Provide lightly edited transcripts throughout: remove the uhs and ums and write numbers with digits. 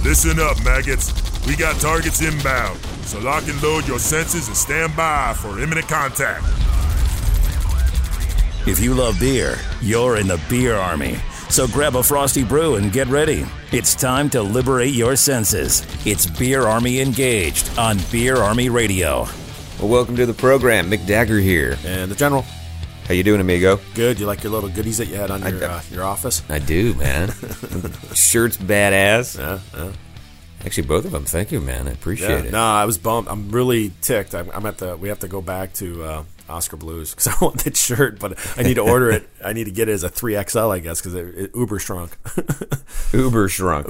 Listen up, maggots. We got targets inbound, so lock and load your senses and stand by for imminent contact. If you love beer, you're in the beer army. So grab a Frosty Brew and get ready. It's time to liberate your senses. It's Beer Army Engaged on Beer Army Radio. Well, welcome to the program. Mick Dagger here. And the General. How you doing, amigo? Good. You like your little goodies that you had on your office? I do, man. Shirt's badass. Yeah. Actually, both of them. Thank you, man. I appreciate it. No, I was bummed. I'm really ticked. We have to go back to Oscar Blues because I want that shirt, but I need to order it. I need to get it as a 3XL, I guess, because it uber shrunk. Uber shrunk.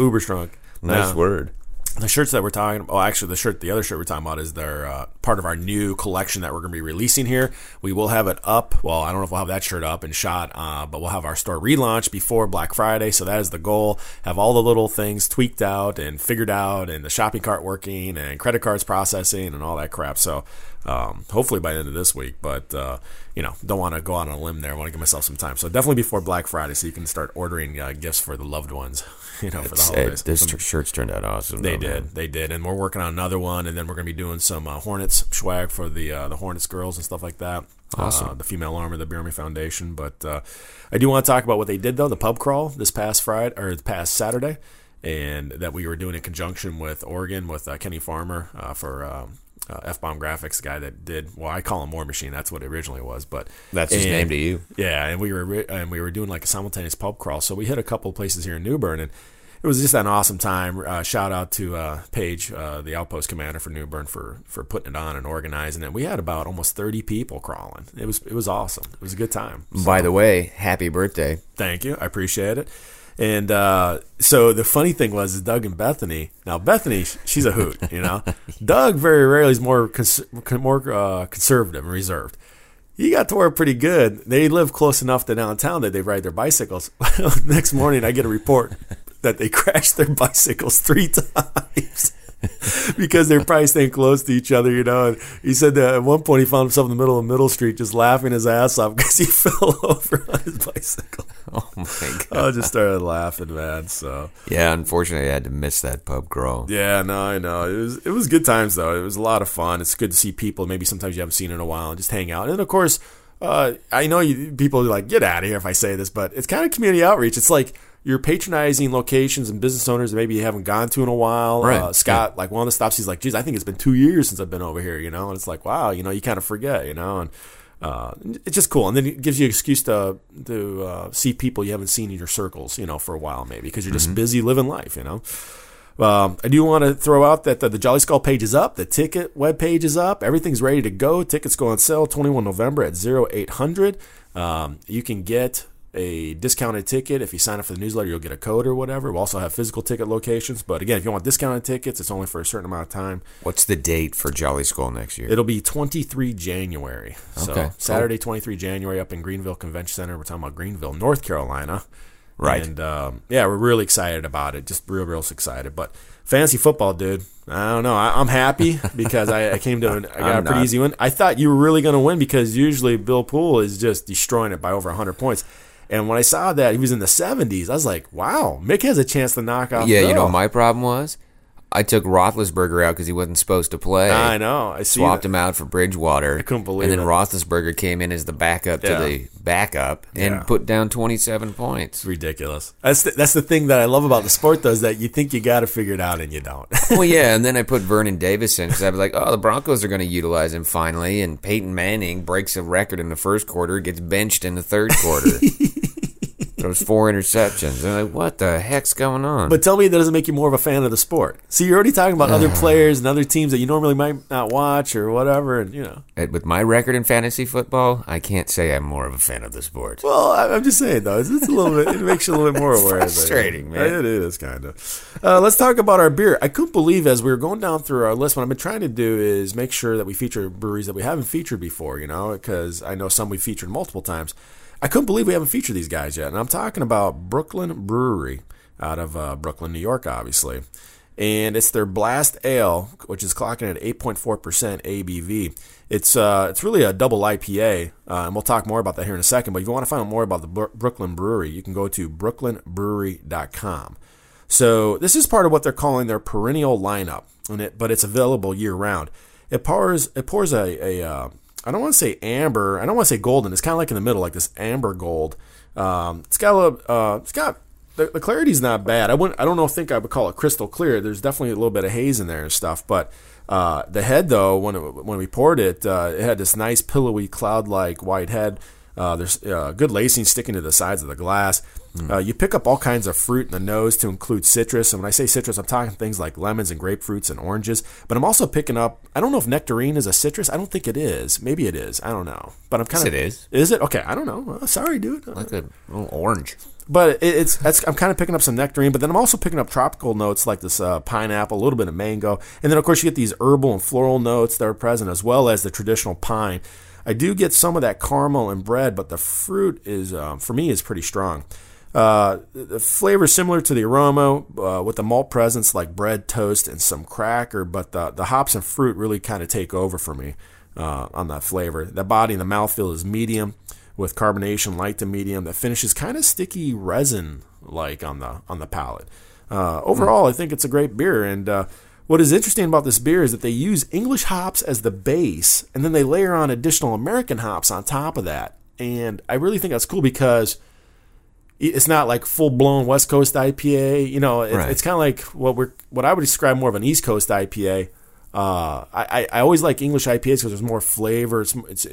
Nice word. The shirts that we're talking about, actually the other shirt we're talking about is their part of our new collection that we're going to be releasing here. We will have it up. Well, I don't know if we'll have that shirt up and shot, but we'll have our store relaunch before Black Friday. So that is the goal. Have all the little things tweaked out and figured out, and the shopping cart working, and credit cards processing, and all that crap. So hopefully by the end of this week, but don't want to go out on a limb there. I want to give myself some time. So definitely before Black Friday, so you can start ordering gifts for the loved ones. For the holidays. Those shirts turned out awesome. They did, and we're working on another one, and then we're going to be doing some Hornets swag for the Hornets girls and stuff like that. Awesome. The female arm of the Beer Army Foundation. But I do want to talk about what they did though, the pub crawl this past Saturday, and that we were doing in conjunction with Oregon with Kenny Farmer for F-Bomb Graphics, the guy that did, well, I call him War Machine. That's what it originally was, but that's his name to you. Yeah, and we were doing like a simultaneous pub crawl. So we hit a couple of places here in New Bern, and it was just an awesome time. Shout out to Paige, the outpost commander for New Bern, for putting it on and organizing it. We had about almost 30 people crawling. It was awesome. It was a good time. So, by the way, happy birthday. Thank you. I appreciate it. And so the funny thing was Doug and Bethany. Now Bethany, she's a hoot, Doug very rarely is more conservative and reserved. He got to work pretty good. They live close enough to downtown that they ride their bicycles. Next morning, I get a report that they crashed their bicycles 3 times. Because they're probably staying close to each other, And he said that at one point he found himself in the middle of Middle Street just laughing his ass off because he fell over on his bicycle. Oh, my God. I just started laughing, man. So yeah, unfortunately, I had to miss that pub crawl. Yeah, no, I know. It was good times, though. It was a lot of fun. It's good to see people maybe sometimes you haven't seen in a while and just hang out. And, of course, I know people are like, get out of here if I say this, but it's kind of community outreach. It's like you're patronizing locations and business owners that maybe you haven't gone to in a while. Right. Scott, like one of the stops, he's like, geez, I think it's been 2 years since I've been over here, And it's like, wow, you kind of forget, And it's just cool. And then it gives you an excuse to see people you haven't seen in your circles, for a while maybe because you're just busy living life, I do want to throw out that the Jolly Skull page is up. The ticket web page is up. Everything's ready to go. Tickets go on sale 21 November at 0800. You can get a discounted ticket. If you sign up for the newsletter, you'll get a code or whatever. We'll also have physical ticket locations. But again, if you want discounted tickets, it's only for a certain amount of time. What's the date for Jolly Skull next year? It'll be 23 January. Okay, so Saturday, 23 January up in Greenville Convention Center. We're talking about Greenville, North Carolina. Right. And we're really excited about it. Just real excited. But fantasy football, dude. I don't know. I'm happy because I got a pretty easy win. I thought you were really going to win because usually Bill Poole is just destroying it by over 100 points. And when I saw that he was in the 70s, I was like, wow, Mick has a chance to knock out Yeah, Bill. you know what my problem was? I took Roethlisberger out because he wasn't supposed to play. I know. I see Swapped that. him out for Bridgewater. I couldn't believe it. And then it. Roethlisberger came in as the backup to the backup and put down 27 points. It's ridiculous. That's the thing that I love about the sport, though, is that you think you got to figure it out and you don't. Well, yeah, and then I put Vernon Davis in because I was like, the Broncos are going to utilize him finally, and Peyton Manning breaks a record in the first quarter, gets benched in the third quarter. Throws 4 interceptions. They're like, what the heck's going on? But tell me that doesn't make you more of a fan of the sport. See, you're already talking about other players and other teams that you normally might not watch or whatever, and With my record in fantasy football, I can't say I'm more of a fan of the sport. Well, I'm just saying, though. It's a little bit. It makes you a little bit more aware of it. Frustrating, man. It is, kind of. Let's talk about our beer. I couldn't believe, as we were going down through our list, what I've been trying to do is make sure that we feature breweries that we haven't featured before, because I know some we've featured multiple times. I couldn't believe we haven't featured these guys yet. And I'm talking about Brooklyn Brewery out of Brooklyn, New York, obviously. And it's their Blast Ale, which is clocking at 8.4% ABV. It's really a double IPA, and we'll talk more about that here in a second. But if you want to find out more about the Brooklyn Brewery, you can go to brooklynbrewery.com. So this is part of what they're calling their perennial lineup, but it's available year round. It pours a I don't want to say amber, I don't want to say golden. It's kind of like in the middle, like this amber gold. It's got the clarity's not bad. I don't think I would call it crystal clear. There's definitely a little bit of haze in there and stuff, but the head though, when we poured it, it had this nice pillowy cloud-like white head. There's good lacing sticking to the sides of the glass. You pick up all kinds of fruit in the nose to include citrus. And when I say citrus, I'm talking things like lemons and grapefruits and oranges. But I'm also picking up, I don't know if nectarine is a citrus. I don't think it is. Maybe it is. I don't know. But I'm kind of. Yes, it is. Is it? Okay, I don't know. Sorry, dude. Like a little orange. But I'm kind of picking up some nectarine, but then I'm also picking up tropical notes like this pineapple, a little bit of mango. And then, of course, you get these herbal and floral notes that are present, as well as the traditional pine. I do get some of that caramel and bread, but the fruit is, for me, is pretty strong. The flavor is similar to the aroma, with the malt presence like bread, toast, and some cracker, but the hops and fruit really kind of take over for me on that flavor. The body and the mouthfeel is medium, with carbonation light to medium. The finish is kind of sticky resin-like on the palate. Overall, I think it's a great beer, and what is interesting about this beer is that they use English hops as the base, and then they layer on additional American hops on top of that. And I really think that's cool because it's not like full-blown West Coast IPA. You know, it's kind of like what I would describe more of an East Coast IPA. I always like English IPAs because there's more flavor.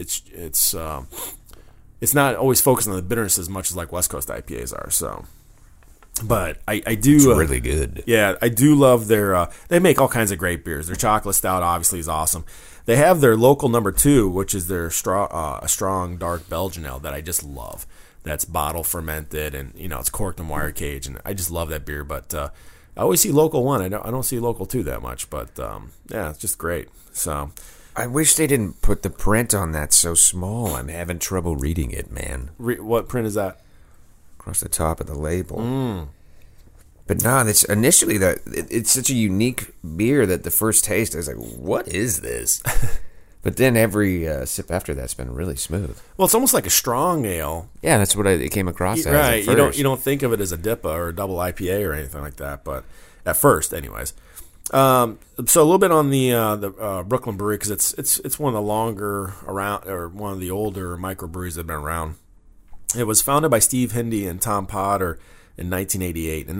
It's not always focused on the bitterness as much as like West Coast IPAs are. So. But I do. It's really good. Yeah, I do love their. They make all kinds of great beers. Their chocolate stout obviously is awesome. They have their local number 2, which is their strong dark Belgian ale that I just love. That's bottle fermented and it's corked in wire cage, and I just love that beer. But I always see local 1. I don't see local 2 that much. But yeah, it's just great. So I wish they didn't put the print on that so small. I'm having trouble reading it, man. What print is that? Across the top of the label. But no, it's initially it's such a unique beer that the first taste I was like, what is this? But then every sip after that's been really smooth. Well, it's almost like a strong ale. Yeah, that's what it came across as. Right, at first. You don't think of it as a DIPA or a double IPA or anything like that, but at first, anyways. So a little bit on the Brooklyn Brewery, because it's one of the longer around, or one of the older microbreweries that have been around. It was founded by Steve Hindy and Tom Potter in 1988. In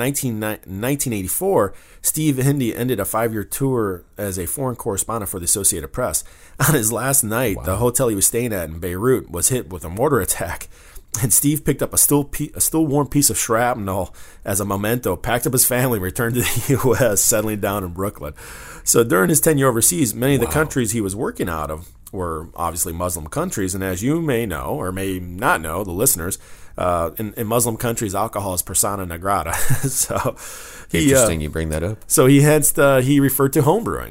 1984, Steve Hindy ended a 5-year tour as a foreign correspondent for the Associated Press. On his last night, the hotel he was staying at in Beirut was hit with a mortar attack, and Steve picked up a still warm piece of shrapnel as a memento, packed up his family, and returned to the U.S., settling down in Brooklyn. So during his tenure overseas, many of the countries he was working out of were obviously Muslim countries, and as you may know, or may not know, the listeners, in Muslim countries, alcohol is persona non grata. So interesting you bring that up. So he referred to homebrewing,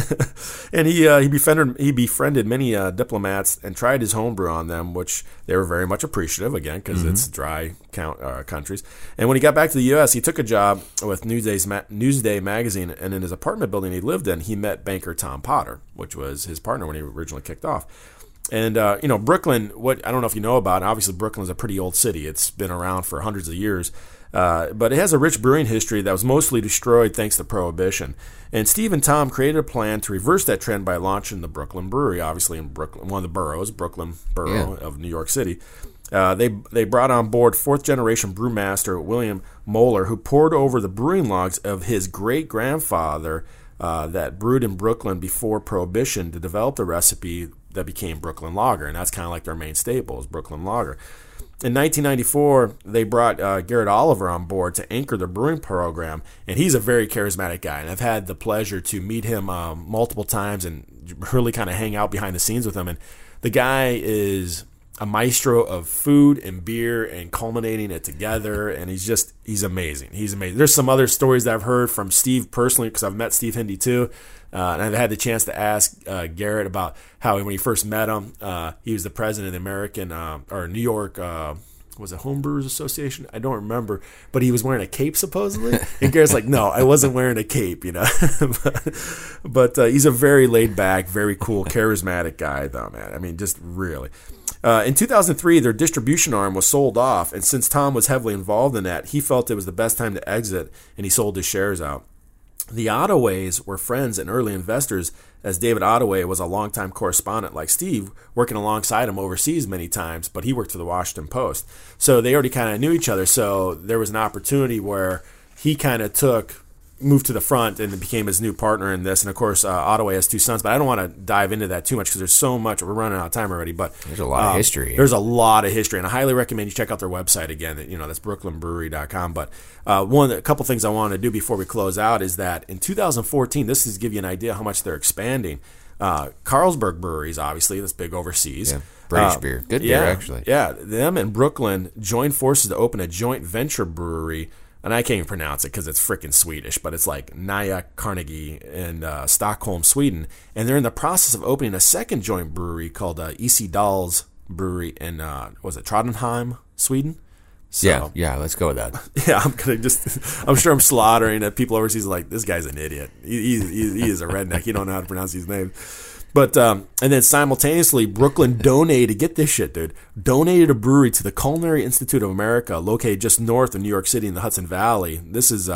and he befriended many diplomats and tried his homebrew on them, which they were very much appreciative, again, because it's dry countries. And when he got back to the U.S., he took a job with Newsday magazine, and in his apartment building he lived in, he met banker Tom Potter, which was his partner when he originally kicked off. And, Brooklyn, I don't know if you know about it, obviously Brooklyn's a pretty old city. It's been around for hundreds of years. But it has a rich brewing history that was mostly destroyed thanks to Prohibition. And Steve and Tom created a plan to reverse that trend by launching the Brooklyn Brewery, obviously in Brooklyn, one of the boroughs, Brooklyn Borough of New York City. They brought on board 4th-generation brewmaster William Moeller, who poured over the brewing logs of his great-grandfather that brewed in Brooklyn before Prohibition to develop the recipe that became Brooklyn Lager, and that's kind of like their main staple is Brooklyn Lager. In 1994, they brought Garrett Oliver on board to anchor the brewing program, and he's a very charismatic guy, and I've had the pleasure to meet him multiple times and really kind of hang out behind the scenes with him, and the guy is a maestro of food and beer and culminating it together, and he's amazing. He's amazing. There's some other stories that I've heard from Steve personally, because I've met Steve Hindy too, and I've had the chance to ask Garrett about how when he first met him, he was the president of the American or New York was it Homebrewers Association? I don't remember, but he was wearing a cape supposedly, and Garrett's like, no, I wasn't wearing a cape, but he's a very laid back, very cool, charismatic guy though, man. I mean, just really. In 2003, their distribution arm was sold off, and since Tom was heavily involved in that, he felt it was the best time to exit, and he sold his shares out. The Ottoways were friends and early investors, as David Ottaway was a longtime correspondent like Steve, working alongside him overseas many times, but he worked for the Washington Post. So they already kind of knew each other, so there was an opportunity where he kind of moved to the front and became his new partner in this. And, of course, Ottaway has 2 sons, but I don't want to dive into that too much because there's so much. We're running out of time already. But there's a lot of history. There's a lot of history, and I highly recommend you check out their website again. That's brooklynbrewery.com. But a couple things I want to do before we close out is that in 2014, this is to give you an idea how much they're expanding. Carlsberg Breweries, obviously, that's big overseas. Yeah, British beer. Good beer, actually. Yeah, them and Brooklyn joined forces to open a joint venture brewery. And I can't even pronounce it because it's freaking Swedish, but it's like Nya Carnegie in Stockholm, Sweden. And they're in the process of opening a second joint brewery called EC Dahls Brewery in, Trondheim, Sweden? So, yeah, let's go with that. Yeah, I'm sure I'm slaughtering at people overseas like, this guy's an idiot. He is a redneck. He don't know how to pronounce his name. But, and then simultaneously, Brooklyn donated, get this shit, dude, donated a brewery to the Culinary Institute of America, located just north of New York City in the Hudson Valley. This is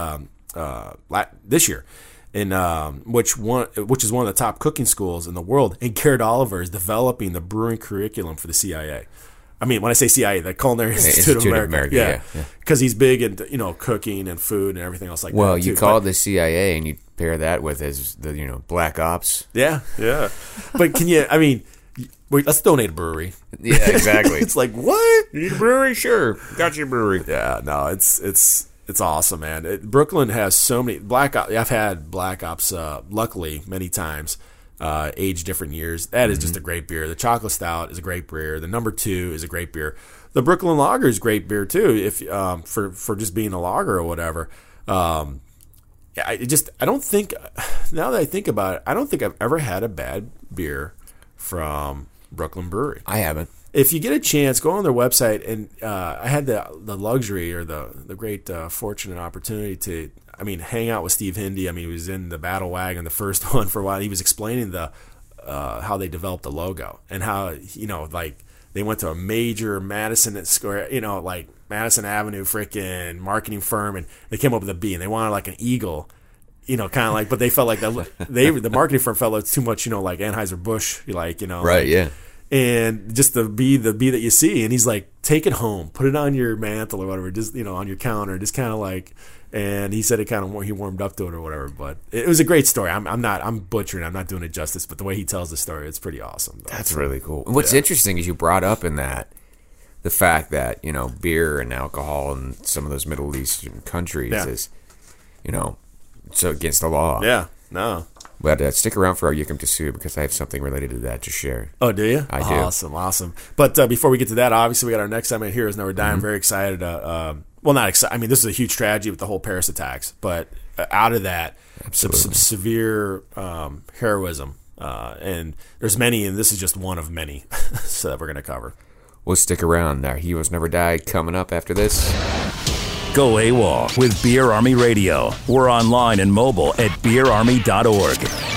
this year, which is one of the top cooking schools in the world. And Garrett Oliver is developing the brewing curriculum for the CIA. I mean, when I say CIA, the Culinary Institute of America. Yeah. Because he's big into, cooking and food and everything else like that. Well, you call it the CIA and you pair that with the Black Ops. Yeah. But wait, let's donate a brewery. Yeah, exactly. It's like, what? You need a brewery? Sure. Got you a brewery. Yeah, no, it's awesome, man. Brooklyn has so many Black Ops. I've had Black Ops, luckily, many times. Age different years. That is just a great beer. The Chocolate Stout is a great beer. The number 2 is a great beer. The Brooklyn Lager is great beer too. If for just being a lager or whatever. I don't think. Now that I think about it, I don't think I've ever had a bad beer from Brooklyn Brewery. I haven't. If you get a chance, go on their website. And I had the luxury or the great fortune and opportunity to. Hang out with Steve Hindy. He was in the Battle Wagon, the first one, for a while. He was explaining how they developed the logo and how they went to a major Madison Square, Madison Avenue freaking marketing firm, and they came up with a B, and they wanted like an eagle, but they felt like the marketing firm felt like too much, like Anheuser-Busch, right, yeah. And just the bee that you see, and he's like, take it home, put it on your mantle or whatever, just on your counter, just kind of like. And he said he warmed up to it or whatever. But it was a great story. I'm butchering. I'm not doing it justice. But the way he tells the story, it's pretty awesome. That's really cool. What's interesting is you brought up in that the fact that beer and alcohol in some of those Middle Eastern countries is so against the law. Yeah. No. But stick around for our Yikum Tasu because I have something related to that to share. Oh, do you? I do. Awesome. But before we get to that, obviously we got our next segment, Heroes Never Die. I'm very excited. Well, not excited. This is a huge tragedy with the whole Paris attacks. But out of that, some severe heroism. And there's many, and this is just one of many so that we're going to cover. We'll stick around. Our Heroes Never Die coming up after this. Go AWOL with Beer Army Radio. We're online and mobile at beerarmy.org.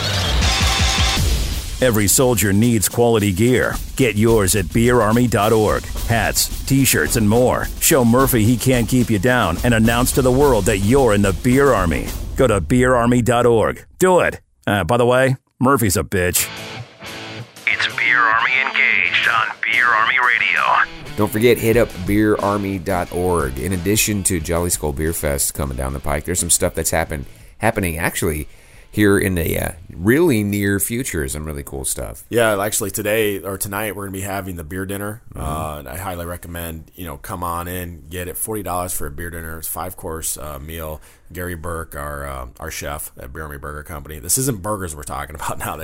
Every soldier needs quality gear. Get yours at beerarmy.org. Hats, t-shirts, and more. Show Murphy he can't keep you down and announce to the world that you're in the Beer Army. Go to beerarmy.org. Do it. By the way, Murphy's a bitch. It's Beer Army Engaged on Beer Army Radio. Don't forget, hit up beerarmy.org. In addition to Jolly Skull Beer Fest coming down the pike, there's some stuff that's happening actually here in the really near future. Some really cool stuff. Yeah, actually tonight we're going to be having the beer dinner. And I highly recommend, come on in, get it. $40 for a beer dinner. It's a 5-course meal. Gary Burke, our chef at Beer Army Burger Company. This isn't burgers we're talking about now.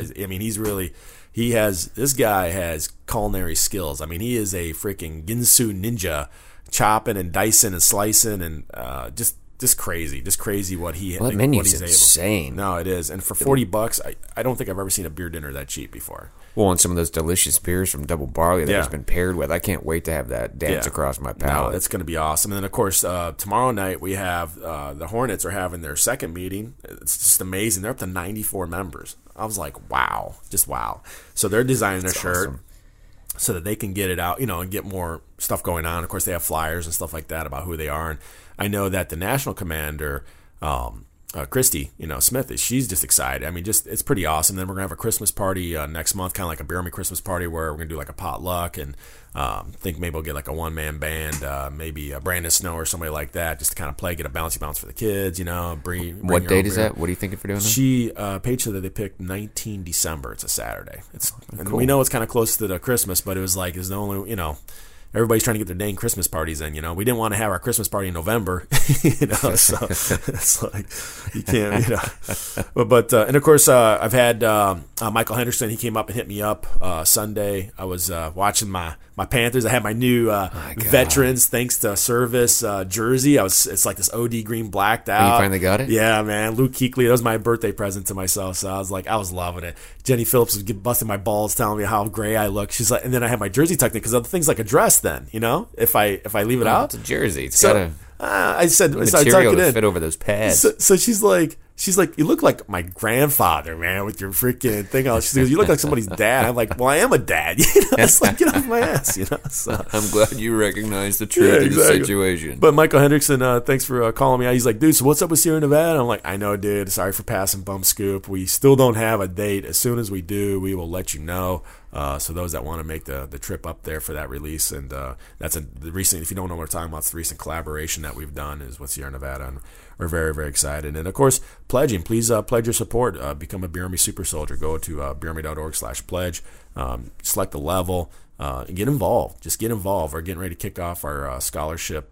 This guy has culinary skills. He is a freaking Ginsu ninja, chopping and dicing and slicing and just crazy what he's insane. able. No, it is. And for $40, I don't think I've ever seen a beer dinner that cheap before. Well, and some of those delicious beers from Double Barley that has been paired with. I can't wait to have that dance across my palate. No, it's going to be awesome. And then, of course, tomorrow night we have the Hornets are having their second meeting. It's just amazing. They're up to 94 members. I was like, wow. Just wow. So they're designing a shirt. so that they can get it out, and get more stuff going on. Of course, they have flyers and stuff like that about who they are. And I know that the national commander, Christy, Smith, she's just excited. I mean, it's pretty awesome. Then we're gonna have a Christmas party next month, kind of like a Beer Army Christmas party, where we're gonna do like a potluck, and think maybe we'll get like a one-man band, maybe Brandon Snow or somebody like that, just to kind of play, get a bouncy bounce for the kids. Bring what date is that? What are you thinking for doing that? She Paige said that they picked 19 December. It's a Saturday. And cool. We know it's kind of close to the Christmas, but it was like it's the only everybody's trying to get their dang Christmas parties in. We didn't want to have our Christmas party in November, so it's like you can't, But and of course, I've had Michael Henderson. He came up and hit me up Sunday. I was watching my Panthers. I had my new veterans thanks to service jersey. It's like this OD green blacked out. Oh, you finally got it? Yeah, man. Luke Kuechly. That was my birthday present to myself. So I was loving it. Jenny Phillips was busting my balls, telling me how gray I look. She's like, and then I had my jersey tucked in because other things like a dress. Then if I leave it out, it's a jersey. It's got a I said material to fit over those pads. So she's like, you look like my grandfather, man, with your freaking thing on. She goes, you look like somebody's dad. I'm like, well, I am a dad. It's like, get off my ass. So, I'm glad you recognize the truth of the situation. But Michael Hendrickson, thanks for calling me out. He's like, dude, so what's up with Sierra Nevada? I'm like, I know, dude. Sorry for passing bum scoop. We still don't have a date. As soon as we do, we will let you know. So those that want to make the trip up there for that release, and that's the recent. If you don't know what we're talking about, it's the recent collaboration that we've done is with Sierra Nevada, and we're very, very excited. And of course, pledging. Please pledge your support. Become a Beer Army Super Soldier. Go to beerarmy.org/pledge. Select the level and get involved. Just get involved. We're getting ready to kick off our scholarship.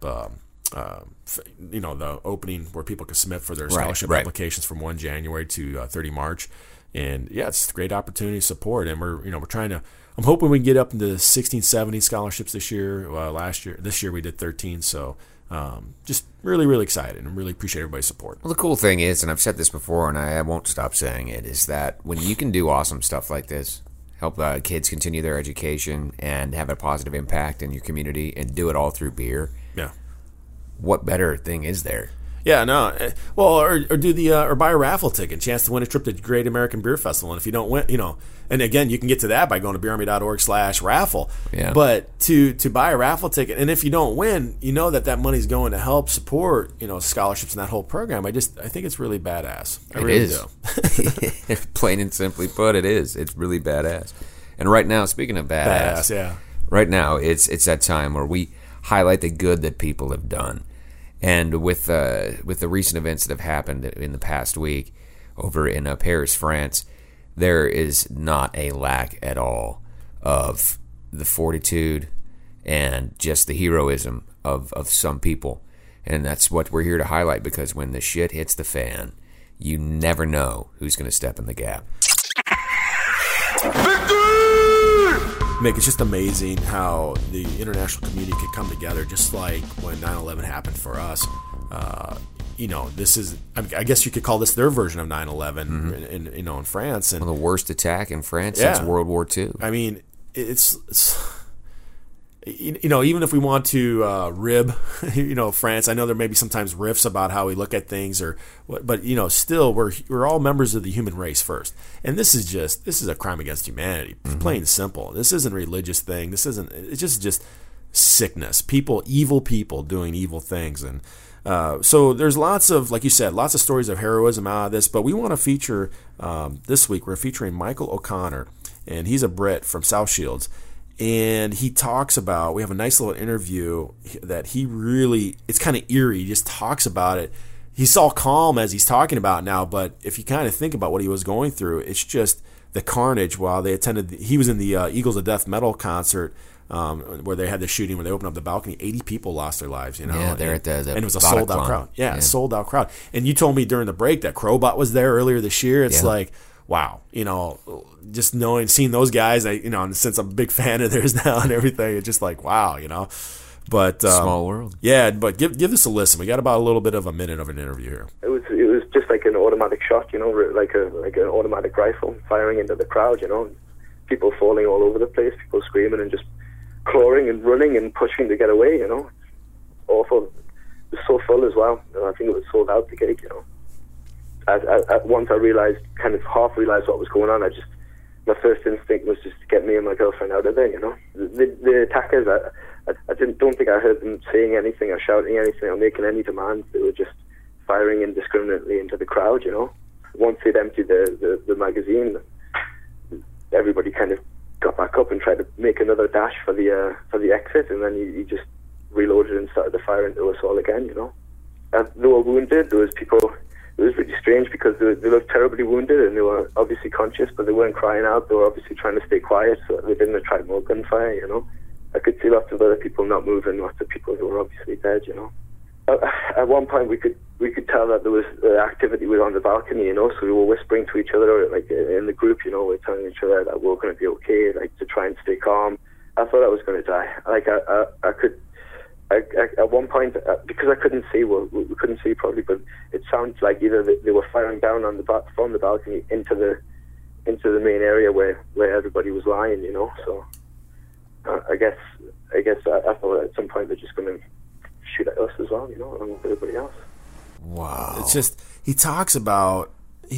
The opening where people can submit for their scholarship applications from 1 January to 30 March. And yeah, it's a great opportunity to support, and we're trying to. I'm hoping we can get up into 16, 17 scholarships this year. This year we did 13. So just really, really excited, and really appreciate everybody's support. Well, the cool thing is, and I've said this before, and I won't stop saying it, is that when you can do awesome stuff like this, help kids continue their education and have a positive impact in your community, and do it all through beer. Yeah. What better thing is there? Yeah, no. Well, or do or buy a raffle ticket, chance to win a trip to Great American Beer Festival. And if you don't win, and again, you can get to that by going to beerarmy.org/raffle. Yeah. But to buy a raffle ticket, and if you don't win, that money's going to help support, scholarships in that whole program. I think it's really badass. I really do. Plain and simply put, it is. It's really badass. And right now, speaking of badass, yeah. Right now, it's that time where we highlight the good that people have done. And with the recent events that have happened in the past week over in Paris, France, there is not a lack at all of the fortitude and just the heroism of some people. And that's what we're here to highlight, because when the shit hits the fan, you never know who's going to step in the gap. Mick, it's just amazing how the international community could come together, just like when 9/11 happened for us. This is, I guess you could call this their version of 9/11 in France. And the worst attack in France since World War II. I mean, it's even if we want to rib, France, I know there may be sometimes riffs about how we look at things, but still we're all members of the human race first, and this is a crime against humanity, plain and simple. This isn't a religious thing. It's just sickness. Evil people doing evil things, and so there's lots of, like you said, lots of stories of heroism out of this. But we want to feature this week. We're featuring Michael O'Connor, and he's a Brit from South Shields. And he talks about, we have a nice little interview that it's kind of eerie. He just talks about it. He's all calm as he's talking about it now, but if you kind of think about what he was going through, it's just the carnage while they attended. He was in the Eagles of Death metal concert where they had the shooting, where they opened up the balcony. 80 people lost their lives, Yeah, they're at the and it was a sold-out crowd. Yeah, a sold-out crowd. And you told me during the break that Crowbot was there earlier this year. It's like, wow, just seeing those guys, since I'm a big fan of theirs now and everything, it's just like, wow, But small world. Yeah, but give this a listen. We got about a little bit of a minute of an interview here. It was just like an automatic shot, like an automatic rifle firing into the crowd, people falling all over the place, people screaming and just clawing and running and pushing to get away, Awful. It was so full as well. I think it was sold out, the gig, At once I realized, kind of half realized what was going on, I just my first instinct was just to get me and my girlfriend out of there, you know. The attackers, I don't think I heard them saying anything or shouting anything or making any demands. They were just firing indiscriminately into the crowd, you know. Once they'd emptied the magazine, everybody kind of got back up and tried to make another dash for the exit, and then you just reloaded and started to fire into us all again, you know. They were wounded. There was people. It was really strange because they looked terribly wounded and they were obviously conscious, but they weren't crying out. They were obviously trying to stay quiet so that they didn't attract more gunfire, you know. I could see lots of other people not moving, lots of people who were obviously dead, you know. At one point we could tell that there was activity was on the balcony, you know, so we were whispering to each other, like in the group, you know, we're telling each other that we're going to be okay, like to try and stay calm. I thought I was going to die. Like I could. At one point, because I couldn't see, we couldn't see probably, but it sounds like either they were firing down on from the balcony into the main area where everybody was lying, you know. So I guess I thought at some point they're just going to shoot at us as well, you know, along with everybody else. Wow. It's just he talks about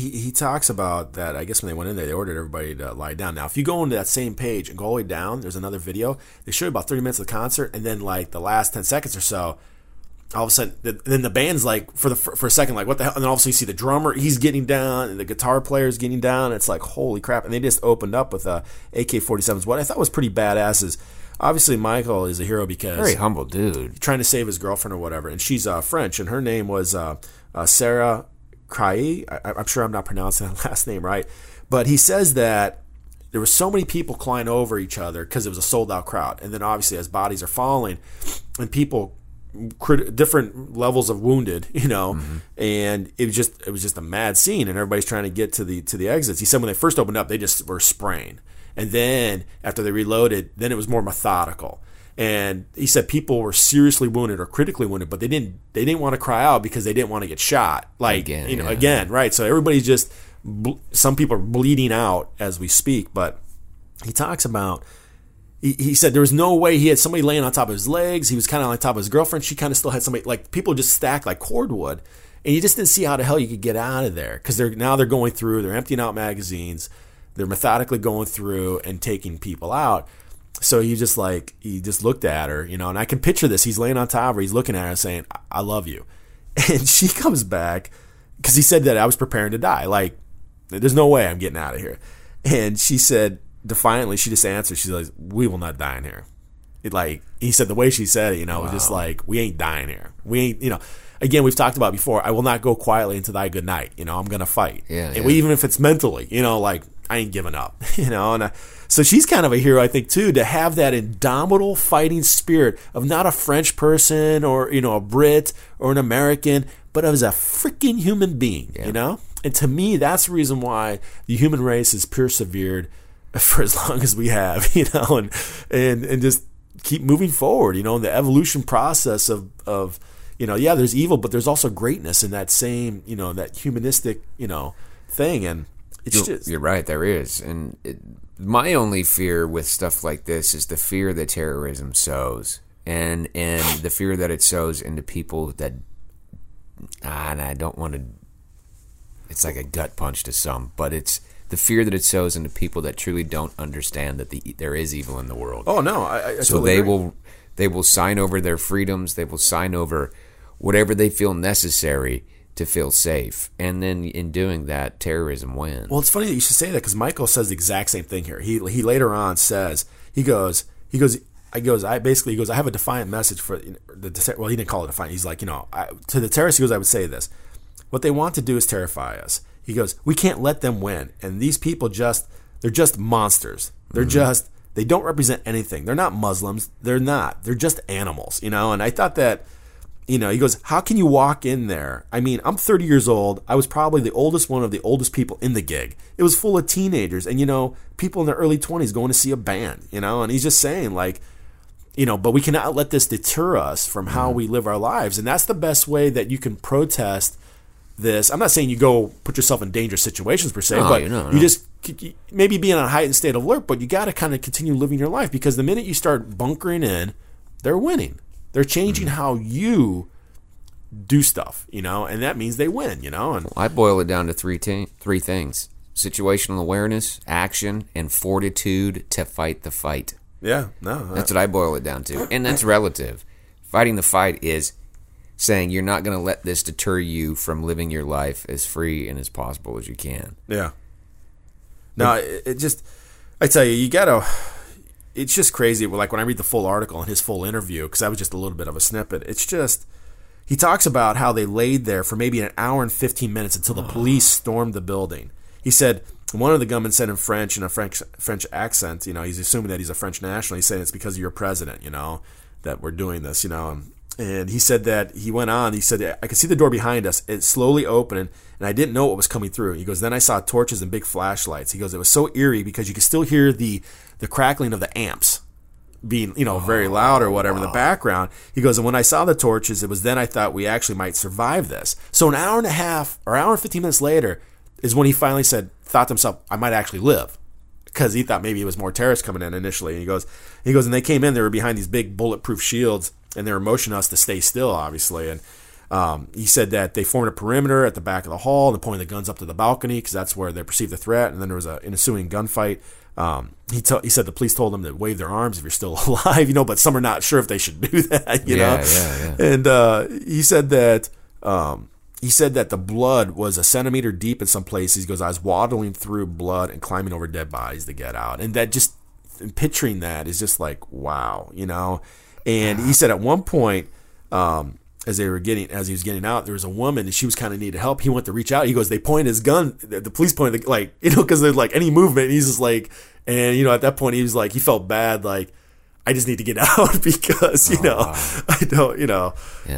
that. I guess when they went in there, they ordered everybody to lie down. Now, if you go into that same page and go all the way down, there's another video. They show you about 30 minutes of the concert, and then like the last 10 seconds or so, all of a sudden, then the band's like for a second, like what the hell? And then all of a sudden you see the drummer, he's getting down, and the guitar player's getting down. It's like holy crap! And they just opened up with AK-47s. What I thought was pretty badass is obviously Michael is a hero because very humble dude, trying to save his girlfriend or whatever, and she's French, and her name was Sarah Craie. I'm sure I'm not pronouncing that last name right, but he says that there were so many people climbing over each other because it was a sold-out crowd, and then obviously as bodies are falling, and people different levels of wounded, you know, and it was just a mad scene, and everybody's trying to get to the exits. He said when they first opened up, they just were spraying, and then after they reloaded, then it was more methodical. And he said people were seriously wounded or critically wounded, but they didn't want to cry out because they didn't want to get shot. Like again, right? So everybody's just some people are bleeding out as we speak. But he talks about he said there was no way he had somebody laying on top of his legs. He was kind of on top of his girlfriend. She kind of still had somebody, like people just stacked like cordwood, and you just didn't see how the hell you could get out of there because they're going through, they're emptying out magazines, they're methodically going through and taking people out. So he just looked at her, you know, and I can picture this. He's laying on top of her. He's looking at her saying, I love you. And she comes back because he said that I was preparing to die. Like, there's no way I'm getting out of here. And she said, defiantly, she just answered. She's like, we will not die in here. He said the way she said it, you know, was just like, we ain't dying here. We ain't, you know. Again, we've talked about before, I will not go quietly into thy good night. You know, I'm going to fight. Yeah, and even if it's mentally, you know, like, I ain't giving up, you know. And so she's kind of a hero, I think, too, to have that indomitable fighting spirit of not a French person or, you know, a Brit or an American, but as a freaking human being, you know. And to me, that's the reason why the human race has persevered for as long as we have, you know, and just keep moving forward, you know, in the evolution process of you know, yeah, there's evil, but there's also greatness in that same, you know, that humanistic, you know, thing. And you're right, there is. And my only fear with stuff like this is the fear that terrorism sows, and the fear that it sows into people that, and I don't want to. It's like a gut punch to some, but it's the fear that it sows into people that truly don't understand that there is evil in the world. Oh no, I so totally they will sign over their freedoms. They will sign over whatever they feel necessary to feel safe, and then in doing that, terrorism wins. Well, it's funny that you should say that because Michael says the exact same thing here. He later on says he goes I have a defiant message for the. Well, he didn't call it defiant. He's like, you know, to the terrorists, he goes, I would say this: what they want to do is terrify us. He goes, we can't let them win, and these people they're just monsters. They're they don't represent anything. They're not Muslims. They're just animals, you know. And I thought that. You know, he goes, how can you walk in there? I mean, I'm 30 years old. I was probably the oldest one of the oldest people in the gig. It was full of teenagers and, you know, people in their early 20s going to see a band, you know, and he's just saying, like, you know, but we cannot let this deter us from how we live our lives. And that's the best way that you can protest this. I'm not saying you go put yourself in dangerous situations per se, but you just maybe be in a heightened state of alert, but you got to kind of continue living your life because the minute you start bunkering in, they're winning. They're changing how you do stuff, you know, and that means they win, you know. And I boil it down to three things: situational awareness, action, and fortitude to fight the fight. Yeah, no. That's what I boil it down to. And that's relative. Fighting the fight is saying you're not going to let this deter you from living your life as free and as possible as you can. Yeah. No, it just, I tell you, you gotta, it's just crazy. Like when I read the full article and his full interview, because that was just a little bit of a snippet, it's just, he talks about how they laid there for maybe an hour and 15 minutes until the police stormed the building. He said, one of the gunmen said in French, in a French accent, you know, he's assuming that he's a French national. He's saying it's because of your president, you know, that we're doing this, you know. And he said that, he went on, he said, I could see the door behind us. It's slowly opening, and I didn't know what was coming through. He goes, then I saw torches and big flashlights. He goes, it was so eerie because you could still hear the crackling of the amps being, you know, very loud or whatever in the background. He goes, and when I saw the torches, it was then I thought we actually might survive this. So an hour and a half, or hour and 15 minutes later, is when he finally thought to himself, I might actually live. Because he thought maybe it was more terrorists coming in initially. And he goes, and they came in, they were behind these big bulletproof shields, and they were motioning us to stay still, obviously. And he said that they formed a perimeter at the back of the hall, and they pointed the guns up to the balcony because that's where they perceived the threat. And then there was an ensuing gunfight. He said the police told them to wave their arms if you're still alive, you know, but some are not sure if they should do that, you know. Yeah. And he said that the blood was a centimeter deep in some places. He goes, I was waddling through blood and climbing over dead bodies to get out. And that just, picturing that is just like, wow, you know. And he said at one point, as he was getting out, there was a woman and she was kind of needed help. He went to reach out. He goes, they pointed his gun. The police pointed, like, you know, because there's like any movement. And he's just like, and you know, at that point he was like, he felt bad, like, I just need to get out because, you know, wow. I don't, you know,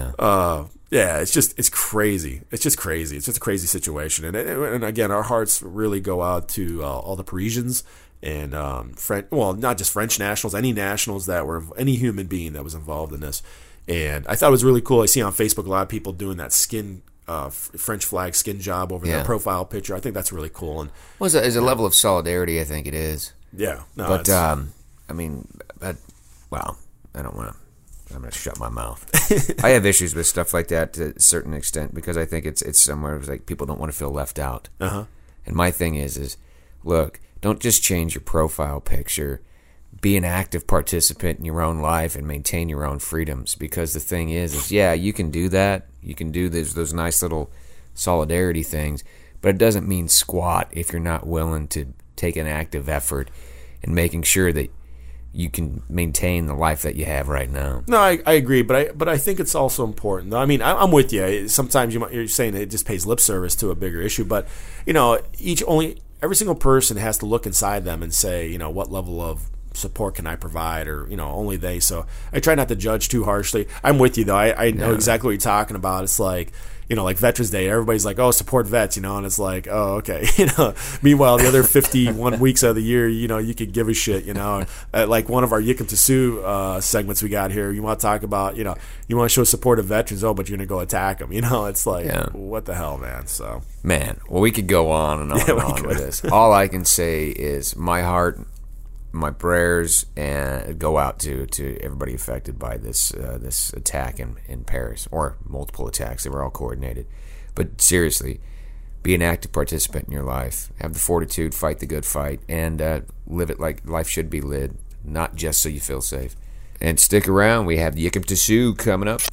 yeah, it's crazy. It's just crazy. It's just a crazy situation. And again, our hearts really go out to all the Parisians and not just French nationals, any nationals that were, any human being that was involved in this. And I thought it was really cool. I see on Facebook a lot of people doing that skin, French flag skin job over their profile picture. I think that's really cool. And there's a level of solidarity, I think it is. Yeah. No, but, I mean, well, I don't want to. I'm going to shut my mouth. I have issues with stuff like that to a certain extent because I think it's somewhere like people don't want to feel left out. Uh-huh. And my thing is look, don't just change your profile picture. Be an active participant in your own life and maintain your own freedoms. Because the thing is yeah, you can do that. You can do those nice little solidarity things, but it doesn't mean squat if you're not willing to take an active effort in making sure that you can maintain the life that you have right now. No, I agree, but I think it's also important. I mean, I'm with you. Sometimes you're saying it just pays lip service to a bigger issue, but you know, every single person has to look inside them and say, you know, what level of support can I provide, or you know, only they. So I try not to judge too harshly. I'm with you though. I know exactly what you're talking about. It's like, you know, like Veterans Day, everybody's like, oh, support vets, you know, and it's like, oh, okay, you know. Meanwhile, the other 51 weeks of the year, you know, you could give a shit, you know. Like one of our Yikum Tasu segments we got here, you want to talk about, you know, you want to show support of veterans, but you're going to go attack them, you know. It's like, what the hell, man? So, man, well, we could go on and on and on with this. All I can say is my heart, my prayers, and go out to everybody affected by this attack in Paris, or multiple attacks. They were all coordinated. But seriously, be an active participant in your life. Have the fortitude, fight the good fight, and live it like life should be lived, not just so you feel safe. And stick around. We have the Yikum Tasu coming up.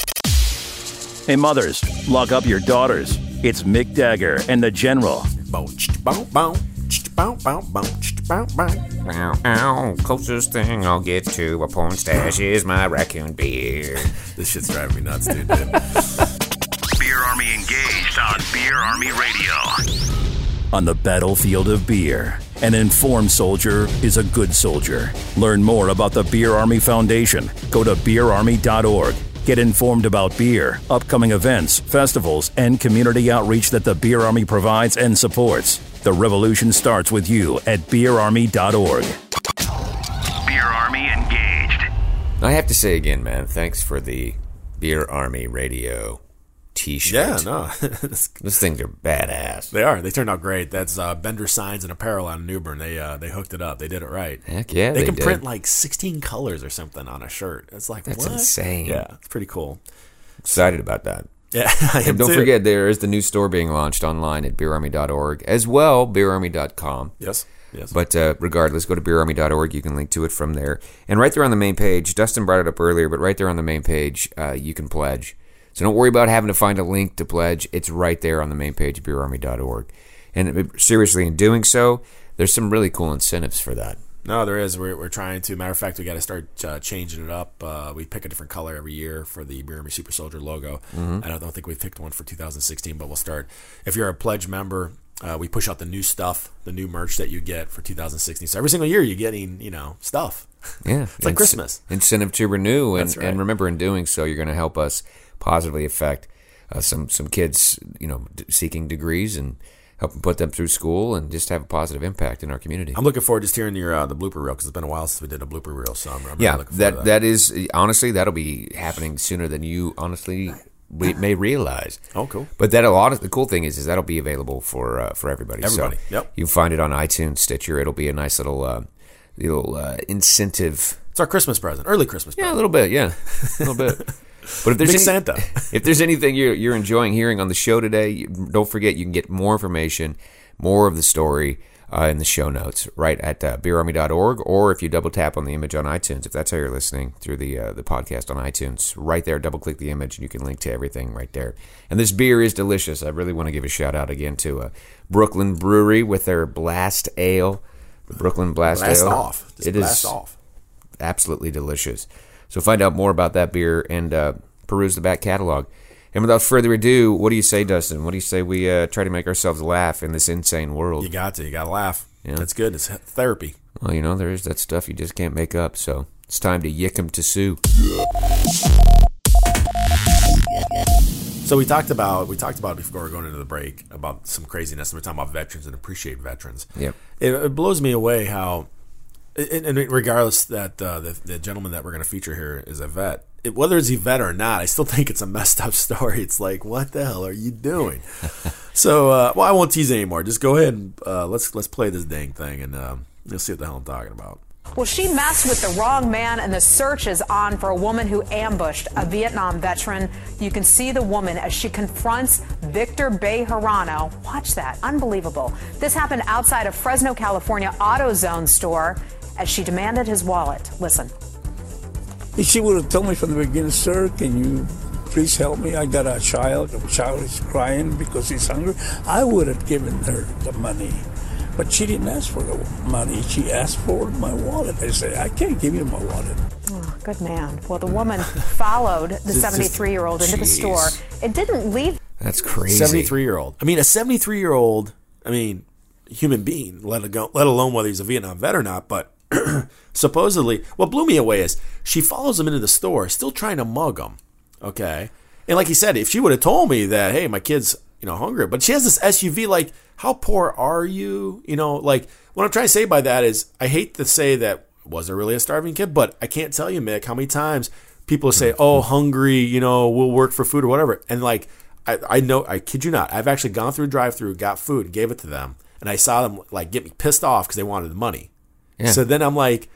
Hey, mothers, lock up your daughters. It's Mick Dagger and the General. Closest thing I'll get to a porn stash is my raccoon beer. This shit's driving me nuts, dude. Beer Army engaged on Beer Army Radio. On the battlefield of beer, an informed soldier is a good soldier. Learn more about the Beer Army Foundation. Go to beerarmy.org. Get informed about beer, upcoming events, festivals, and community outreach that the Beer Army provides and supports. The revolution starts with you at beerarmy.org. Beer Army engaged. I have to say again, man, thanks for the Beer Army Radio t-shirt. Yeah, no. Those things are badass. They are. They turned out great. That's Bender Signs and Apparel out of New Bern. They hooked it up. They did it right. Heck yeah, they can print like 16 colors or something on a shirt. It's like, that's what? Insane. Yeah, it's pretty cool. Excited about that. Yeah, I am And don't too. forget, there is the new store being launched online at beerarmy.org, as well, beerarmy.com. Yes. But regardless, go to beerarmy.org. You can link to it from there. And right there on the main page, Dustin brought it up earlier, but right there on the main page, you can pledge. So don't worry about having to find a link to pledge. It's right there on the main page of beerarmy.org. And seriously, in doing so, there's some really cool incentives for that. No, there is. We're trying to. Matter of fact, we got to start changing it up. We pick a different color every year for the Beer Army Super Soldier logo. I don't think we've picked one for 2016, but we'll start. If you're a pledge member, we push out the new stuff, the new merch that you get for 2016. So every single year you're getting, stuff. Yeah. It's like Christmas. Incentive to renew. And, That's right. and remember, in doing so, you're going to help us positively affect some kids, seeking degrees and help them put them through school and just have a positive impact in our community. I'm looking forward to just hearing your the blooper reel because it's been a while since we did a blooper reel. So I'm really Yeah, looking forward to that is, honestly, that'll be happening sooner than you honestly may realize. Oh, cool. But the cool thing is that'll be available for everybody. Everybody, So yep. You'll find it on iTunes, Stitcher. It'll be a nice little incentive. It's our Christmas present, early Christmas Yeah, present. a little bit. Yeah, a little bit. But if there's Big Santa. if there's anything you're enjoying hearing on the show today, don't forget you can get more information, more of the story in the show notes right at beerarmy.org, or if you double tap on the image on iTunes, if that's how you're listening through the podcast on iTunes, right there, double click the image and you can link to everything right there. And this beer is delicious. I really want to give a shout out again to Brooklyn Brewery with their Blast Ale, the Brooklyn Blast Ale. Off. Just It blast is off. absolutely delicious. So find out more about that beer and peruse the back catalog. And without further ado, what do you say, Dustin? What do you say we try to make ourselves laugh in this insane world? You got to laugh. Yeah. That's good. It's therapy. Well, there is that stuff you just can't make up. So it's time to yick 'em to Sue. So we talked about before we are going into the break about some craziness. And we're talking about veterans and appreciate veterans. Yep. It blows me away how, and regardless that the gentleman that we're going to feature here is a vet, whether it's a vet or not, I still think it's a messed up story. It's like, what the hell are you doing? So, I won't tease anymore. Just go ahead and let's play this dang thing, and you'll see what the hell I'm talking about. Well, she messed with the wrong man, and the search is on for a woman who ambushed a Vietnam veteran. You can see the woman as she confronts Victor Bejarano. Watch that. Unbelievable. This happened outside a Fresno, California AutoZone store as she demanded his wallet. Listen. If she would have told me from the beginning, sir, can you please help me? I got a child. The child is crying because he's hungry. I would have given her the money. But she didn't ask for the money. She asked for my wallet. I said, I can't give you my wallet. Oh, good man. Well, the woman followed the 73-year-old into the store. It didn't leave. That's crazy. 73-year-old. I mean, a 73-year-old, human being, let alone whether he's a Vietnam vet or not, but supposedly, what blew me away is she follows him into the store, still trying to mug him, okay? And like he said, if she would have told me that, hey, my kid's, hungry, but she has this SUV, like, how poor are you? Like, what I'm trying to say by that is, I hate to say that, was there really a starving kid? But I can't tell you, Mick, how many times people say, oh, hungry, we'll work for food or whatever. And like, I know, I kid you not, I've actually gone through a drive-thru, got food, and gave it to them. And I saw them like get me pissed off because they wanted the money. Yeah. So then I'm like,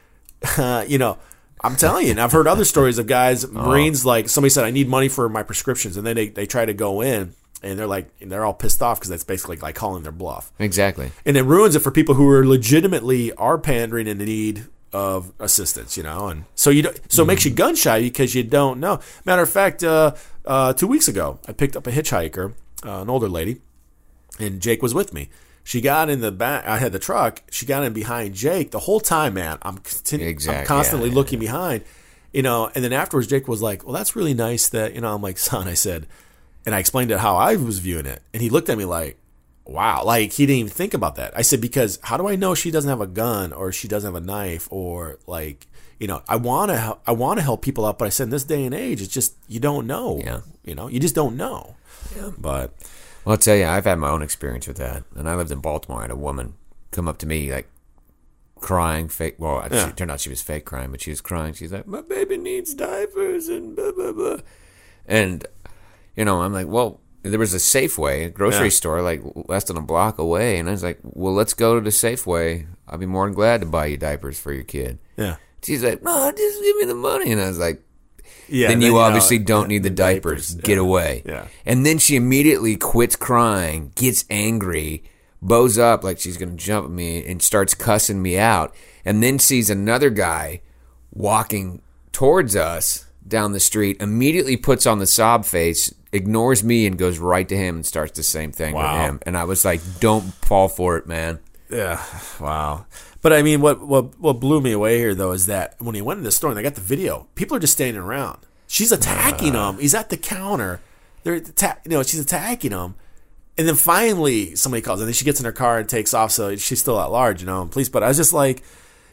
I'm telling you, and I've heard other stories of guys, Marines, like somebody said, I need money for my prescriptions. And then they try to go in and they're all pissed off because that's basically like calling their bluff. Exactly. And it ruins it for people who are legitimately pandering in the need of assistance, and so it makes you gun shy because you don't know. Matter of fact, 2 weeks ago, I picked up a hitchhiker, an older lady, and Jake was with me. She got in the back. I had the truck. She got in behind Jake the whole time, man. I'm constantly looking behind, and then afterwards, Jake was like, "Well, that's really nice that I'm like, son," I said, and I explained it how I was viewing it, and he looked at me like, wow, like he didn't even think about that. I said, because how do I know she doesn't have a gun or she doesn't have a knife or like, I want to help people out, but I said in this day and age, it's just, you don't know. Yeah. You just don't know. Yeah. But well, I'll tell you, I've had my own experience with that. And I lived in Baltimore. I had a woman come up to me like crying, fake. Well, it turned out she was fake crying, but she was crying. She's like, my baby needs diapers and blah, blah, blah. And, I'm like, well, there was a Safeway, a grocery store, like less than a block away. And I was like, well, let's go to the Safeway. I'll be more than glad to buy you diapers for your kid. Yeah. She's like, no, just give me the money. And I was like, then you obviously don't need the diapers. Get away. Yeah. And then she immediately quits crying, gets angry, bows up like she's going to jump at me, and starts cussing me out. And then sees another guy walking towards us down the street, immediately puts on the sob face, ignores me, and goes right to him and starts the same thing with him. And I was like, don't fall for it, man. Yeah. Wow. But I mean, what blew me away here, though, is that when he went in the store and they got the video, people are just standing around. She's attacking him. He's at the counter. She's attacking him. And then finally, somebody calls, and then she gets in her car and takes off. So she's still at large, police. But I was just like,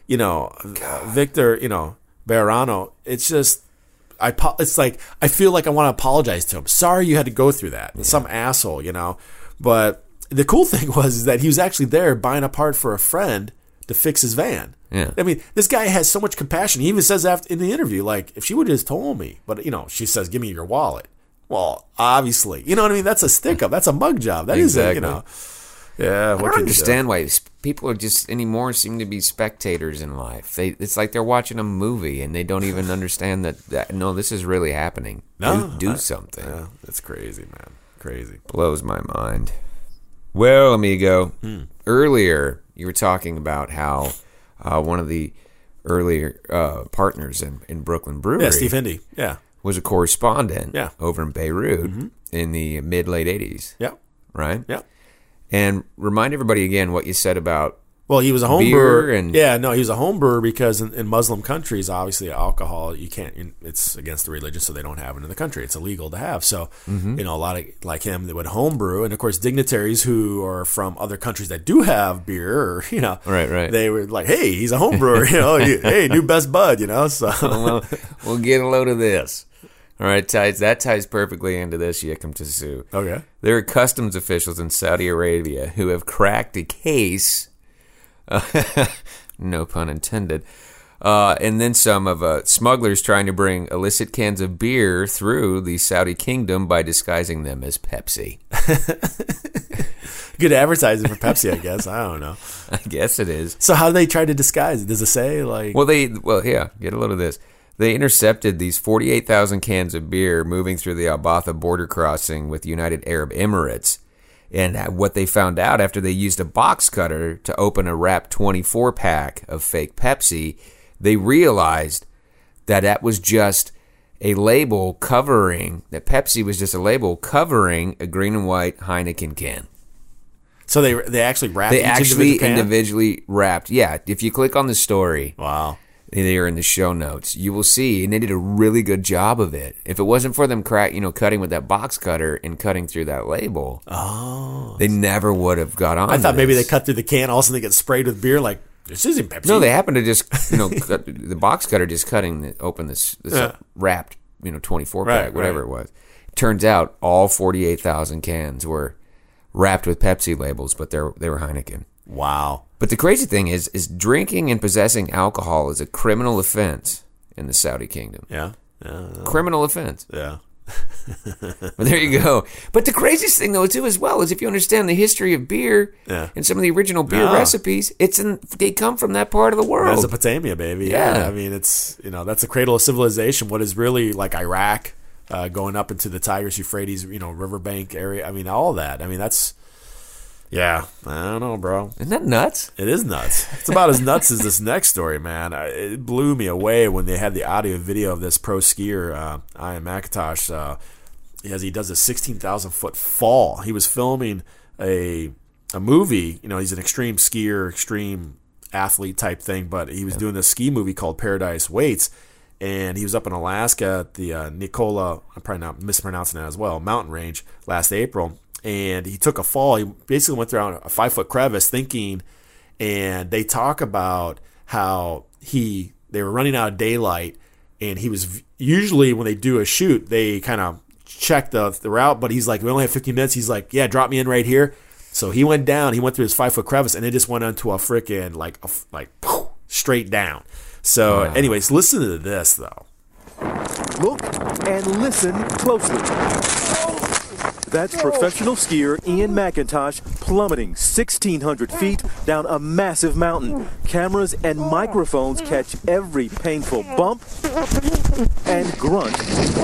Victor, Bejarano. It's just, it's like I feel like I want to apologize to him. Sorry, you had to go through that. Yeah. Some asshole, But the cool thing is that he was actually there buying a part for a friend to fix his van. Yeah. I mean, this guy has so much compassion. He even says in the interview, like, if she would have just told me, but she says, give me your wallet. Well, obviously, you know what I mean? That's a stick up. That's a mug job. That exactly. Yeah. I don't understand why people are just anymore seem to be spectators in life. It's like they're watching a movie and they don't even understand that no, this is really happening. Do something. Yeah, it's crazy, man. Crazy. Blows my mind. Well, amigo, earlier you were talking about how one of the earlier partners in Brooklyn Brewery, Steve Hindy, was a correspondent over in Beirut in the mid-late 80s. Yeah. Right? Yeah. And remind everybody again what you said about he was a home beer brewer. He was a home brewer because in Muslim countries, obviously alcohol, you can't, it's against the religion, so they don't have it in the country. It's illegal to have. So, a lot of, like him, they would home brew. And of course, dignitaries who are from other countries that do have beer, or, right. They were like, hey, he's a home brewer, hey, new best bud, so. We'll get a load of this. All right, that ties perfectly into this Yikum Tasu. Okay. There are customs officials in Saudi Arabia who have cracked a case, no pun intended, and then some of smugglers trying to bring illicit cans of beer through the Saudi kingdom by disguising them as Pepsi. Good advertising for Pepsi, I guess. I don't know. I guess it is. So how do they try to disguise it? Does it say, like... Well, get a load of this. They intercepted these 48,000 cans of beer moving through the Al-Batha border crossing with United Arab Emirates. And what they found out after they used a box cutter to open a wrapped 24-pack of fake Pepsi, they realized that was just a label that Pepsi was just a label covering a green and white Heineken can. So they actually wrapped They actually individually wrapped. Yeah, if you click on the story. Wow. They are in the show notes. You will see, and they did a really good job of it. If it wasn't for them cutting with that box cutter and cutting through that label, they never would have got on. I thought maybe they cut through the can, all of a sudden they get sprayed with beer. Like, this isn't Pepsi. No, they happened to just cut the box cutter just cutting open this wrapped 24-pack, whatever it was. Turns out all 48,000 cans were wrapped with Pepsi labels, but they were Heineken. Wow. But the crazy thing is drinking and possessing alcohol is a criminal offense in the Saudi kingdom. Yeah. Criminal offense. Yeah. But there you go. But the craziest thing, though, too, as well, is if you understand the history of beer and some of the original beer recipes, they come from that part of the world. Mesopotamia, baby. Yeah. I mean, it's, that's the cradle of civilization. What is really like Iraq, going up into the Tigris, Euphrates, riverbank area. I mean, all that. I mean, that's... Yeah, I don't know, bro. Isn't that nuts? It is nuts. It's about as nuts as this next story, man. It blew me away when they had the audio video of this pro skier, Ian McIntosh, as he does a 16,000-foot fall. He was filming a movie. He's an extreme skier, extreme athlete type thing, but he was doing this ski movie called Paradise Waits, and he was up in Alaska at the Nicola, I'm probably not mispronouncing that as well, mountain range last April. And he took a fall. He basically went down a 5-foot crevice thinking, and they talk about how they were running out of daylight, and he was usually when they do a shoot, they kind of check the route, but he's like, we only have 15 minutes. He's like, yeah, drop me in right here. So he went down. He went through his 5-foot crevice, and it just went onto a freaking straight down. So, anyways, listen to this though. Look and listen closely. That's professional skier Ian McIntosh plummeting 1,600 feet down a massive mountain. Cameras and microphones catch every painful bump and grunt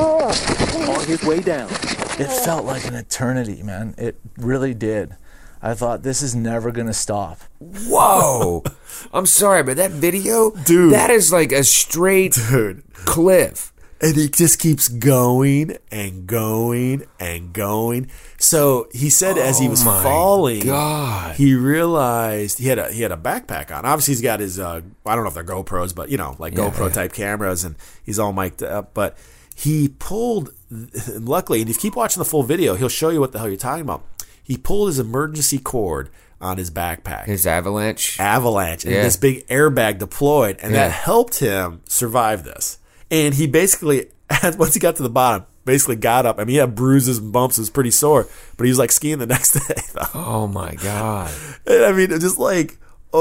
on his way down. It felt like an eternity, man. It really did. I thought, this is never going to stop. Whoa! I'm sorry, but that video, dude, that is like a straight cliff. And he just keeps going and going and going. So he said, as he was falling, he realized he had a backpack on. Obviously, he's got his I don't know if they're GoPros, but GoPro type cameras, and he's all mic'd up. But he pulled, luckily, and if you keep watching the full video, he'll show you what the hell you're talking about. He pulled his emergency cord on his backpack. His avalanche. And this big airbag deployed, and that helped him survive this. And he basically, once he got to the bottom, basically got up. I mean, he had bruises and bumps. It was pretty sore. But he was like skiing the next day. Oh, my God. And I mean, just like,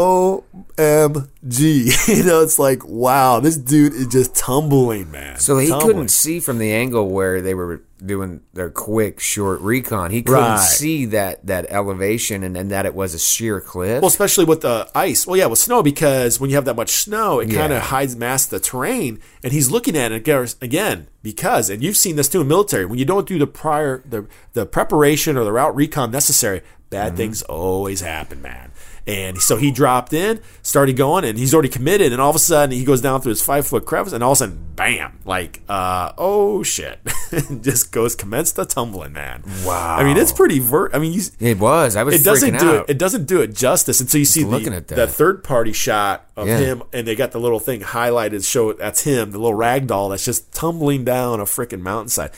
OMG. It's like, wow, this dude is just tumbling, man. So he couldn't see from the angle where they were doing their quick, short recon. He couldn't see that elevation and that it was a sheer cliff. Well, especially with the ice. Well, yeah, with snow, because when you have that much snow, it kind of masks the terrain. And he's looking at it again because, and you've seen this too in military, when you don't do the preparation or the route recon necessary, bad things always happen, man. And so he dropped in, started going, and he's already committed. And all of a sudden, he goes down through his 5-foot crevice, and all of a sudden, bam! Like, oh shit! Just commenced the tumbling, man. Wow! I mean, it's pretty it was. I was freaking out. It doesn't do it justice until you see the third party shot of him, and they got the little thing highlighted, show that's him, the little rag doll that's just tumbling down a freaking mountainside,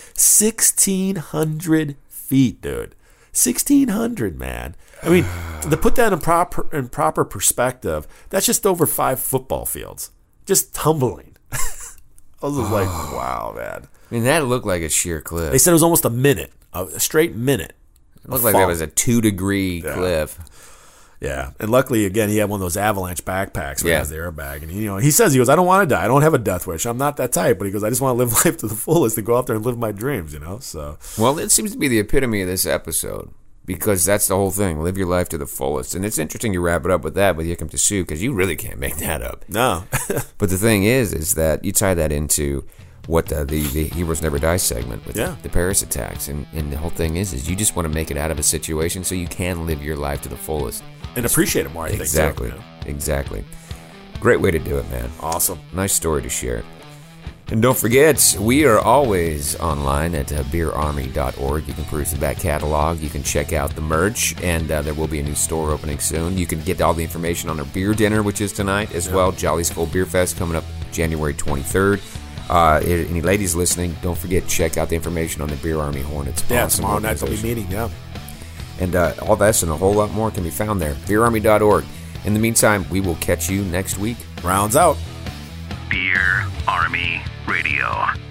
1,600 feet, dude. 1,600, man. I mean, to put that in proper perspective, that's just over 5 football fields, just tumbling. I was just like, wow, man. I mean, that looked like a sheer cliff. They said it was almost a straight minute. It looked like that was a 2-degree cliff. Yeah, and luckily, again, he had one of those avalanche backpacks where he has the airbag. And, he says, I don't want to die. I don't have a death wish. I'm not that type. But he goes, I just want to live life to the fullest and go out there and live my dreams, so. Well, it seems to be the epitome of this episode. Because that's the whole thing. Live your life to the fullest. And it's interesting you wrap it up with that with Yikum Tsu, because you really can't make that up. No. But the thing is that you tie that into what the Heroes Never Die segment with the Paris attacks. And the whole thing is you just want to make it out of a situation so you can live your life to the fullest. And appreciate it more, I think. Exactly. Exactly. Great way to do it, man. Awesome. Nice story to share. And don't forget, we are always online at beerarmy.org. You can peruse the back catalog. You can check out the merch, and there will be a new store opening soon. You can get all the information on our beer dinner, which is tonight as well. Jolly Skull Beer Fest coming up January 23rd. Any ladies listening, don't forget, check out the information on the Beer Army Hornets. Awesome, tomorrow night they'll be meeting, And all this and a whole lot more can be found there. beerarmy.org. In the meantime, we will catch you next week. Rounds out. Beer Army Radio.